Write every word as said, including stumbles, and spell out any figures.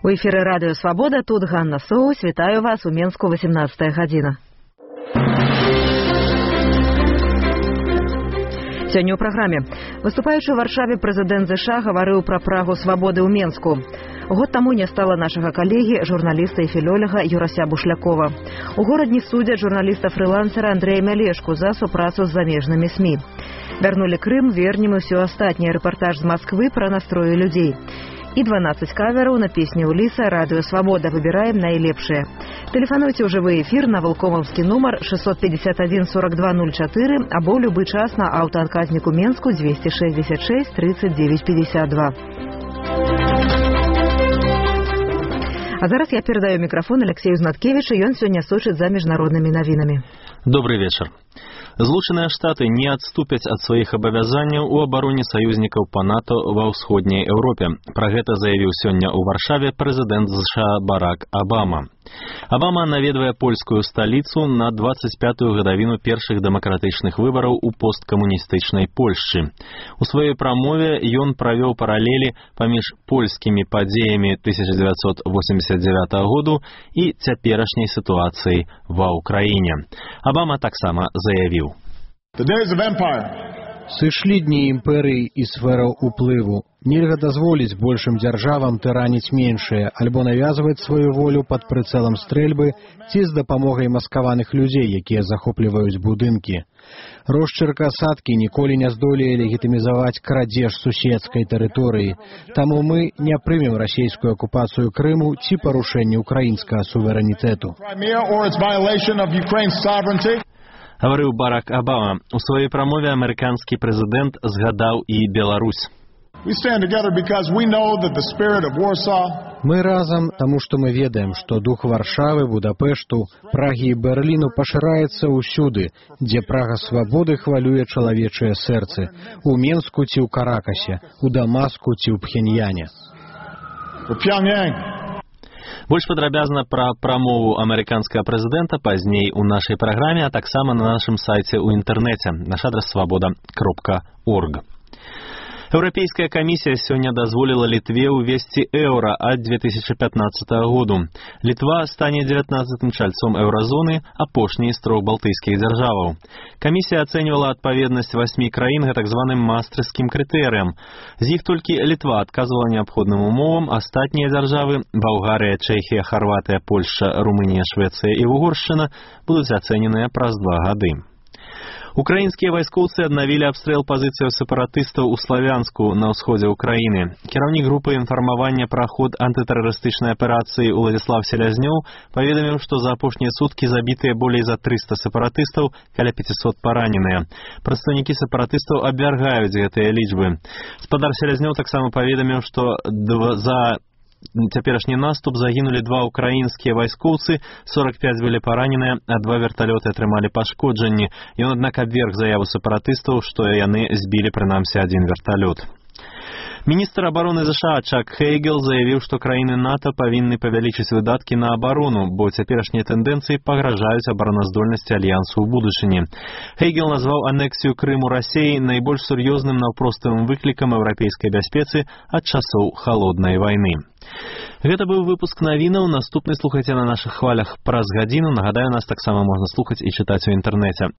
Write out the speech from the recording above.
У эфіры радыё Свабода, тут Ганна Соус, вітаю вас у Менску, восемнадцатая гадзіна. Сёння ў праграме. Выступаючы ў Варшаве прэзідэнт ЗША гаварыў пра прагу свабоды ў Менску. Год таму не стала нашага калегі, журналіста і філолага Юрася Бушлякова. У горадні судзяць журналіста-фрылансера Андрэя Мялешку за супрацу з замежнымі СМІ. Вярнулі Крым, вернем і ўсё астатняе. Рэпартаж з Масквы пра настроі людзей. І дванаццаць кавераў на песню Уліса «Радыё Свабода». Выбіраем найлепшыя. Тэлефануйце ў жывы эфір на валкомаўскі нумар шестьсот пятьдесят один сорок два ноль четыре або любы час на аўтаадказніку Менску двести шестьдесят шесть тридцать девять пятьдесят два. А зараз я перадаю мікрафон Алексею Знаткевічу, ён сёння сочыць за міжнароднымі навінамі. Добрый вечер. Злучаныя Штаты не адступяць ад сваіх абавязанняў у абароне саюзнікаў па НАТО ва ўсходняй Еўропе. Пра гэта заявіў сёння ў Варшаве прэзідэнт ЗША Барак Абама. Абама наведвае польскую сталіцу на двадцать пятую гадавіну першых дэмакратычных выбараў у посткамуністычнай Польшчы. У сваёй прамове ён правёў паралелі паміж польскімі падзеямі тысяча дзевяцьсот восемьдесят девятого году і цяперашняй сітуацыяй ва ўкраіне. Абама таксама заявіў: Сышлі дні імперыі і сфераў уплыву. Нельга дазволіць большым дзяржавам тыраніць меншыя, альбо навязваць сваю волю пад прыцэлам стрэльбы ці з дапамогай маскаваных людзей, якія захопліваюць будынкі. Росчырк асадкі ніколі не здолее легітымізаваць крадзеж суседскай тэрыторыі. Таму мы не прымем расійскую акупацыю Крыму ці парушэнне ўкраінскага суверэнітэту. Гаварыў Барак Абама. У сваёй прамове амерыканскі прэзідэнт згадаў і Беларусь. Мы разам, таму што мы ведаем, што дух Варшавы, Будапешту, Прагі і Берліну пашыраецца ўсюды, дзе прага свабоды хвалюе чалавечыя сэрцы, у Менску ці ў Каракасе, у Дамаску ці ў Пхеньяне. Больш падрабязна пра прамову амерыканскага прэзідэнта пазней у нашай праграме, а таксама на нашым сайце ў інтэрнэце. Наш адрас свабода кропка орг. Еўрапейская камісія сёння дазволіла Літве ўвесці еўра ад две тысячи пятнадцатого году. Літва стане дзевятнаццатым чальцом еўразоны, апошняй з трох балтыйскіх дзяржаваў. Камісія ацэньвала адпаведнасць васьмі краін так званым мастрыцкім крытэрыям. З іх толькі Літва адказвала неабходным умовам, астатнія дзяржавы — Балгарыя, Чэхія, Харватыя, Польшча, Румынія, Швецыя і Угоршчына — будуць ацэненыя праз два гады. Украінскія вайскоўцы аднавілі абстрэл пазіцыяў сепаратыстаў у Славянску на ўсходзе ўкраіны. Кіраўнік групы інфармавання пра ход антытэрарыстычнай аперацыі Уладзіслав Селязнёў паведаміў, што за апошнія суткі забітыя болей за трыста сепаратыстаў, каля пятьсот параненыя. Прадстаўнікі сепаратыстаў абвяргаюць гэтыя лічбы. Спадар Селязнёў таксама паведаміў, што за цяперашні наступ загінулі два ўкраінскія вайскоўцы, сорок пять былі параненыя, а два верталёты атрымалі пашкоджанні. Ён, аднак, абверг заяву сепаратыстаў, што яны збілі прынамсі адзін верталёт. Міністр абароны ЗША Чак Хейгел заявіў, што краіны НАТО павінны павялічыць выдаткі на абарону, бо цяперашнія тэндэнцыі пагражаюць абараназдольнасці альянсу ў будучыні. Хейгел назваў анексію Крыму Расіі найбольш сур'ёзным наўпроставым выклікам еўрапейскай бяспецы ад часоў халоднай вайны. Гэта быў выпуск навінаў. Наступны слухайце на нашых хвалях праз гадзіну. Нагадаю, нас таксама можна слухаць і чытаць у інтэрнэце.